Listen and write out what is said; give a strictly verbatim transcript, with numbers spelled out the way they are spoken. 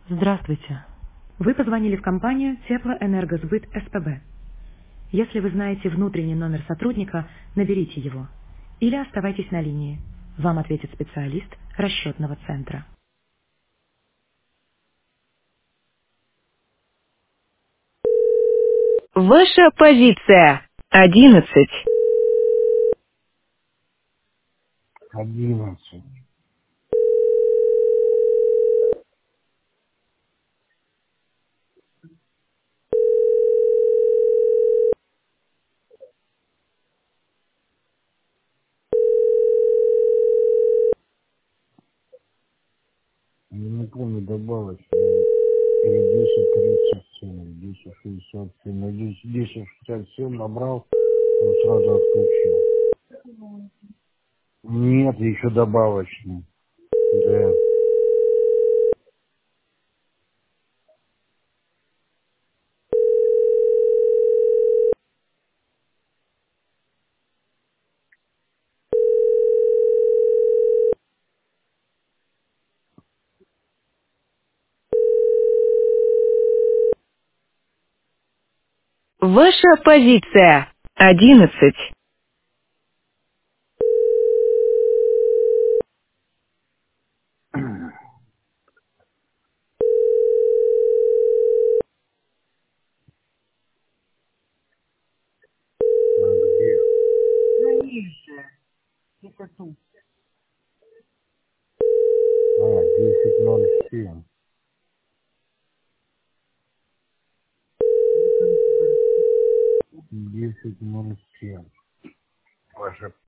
Здравствуйте. Вы позвонили в компанию Теплоэнергосбыт СПБ. Если вы знаете внутренний номер сотрудника, наберите его. Или оставайтесь на линии. Вам ответит специалист расчетного центра. Ваша позиция. Одиннадцать. Одиннадцать. Я не помню добавочную. Или десять тридцать семь, десять шестьдесят семь. На десять десять шестьдесят семь набрал, он сразу отключил. Нет, еще добавочный. Да. Ваша позиция. Одиннадцать. А где? А, десять ноль семь. Десять ноль семь. Ваша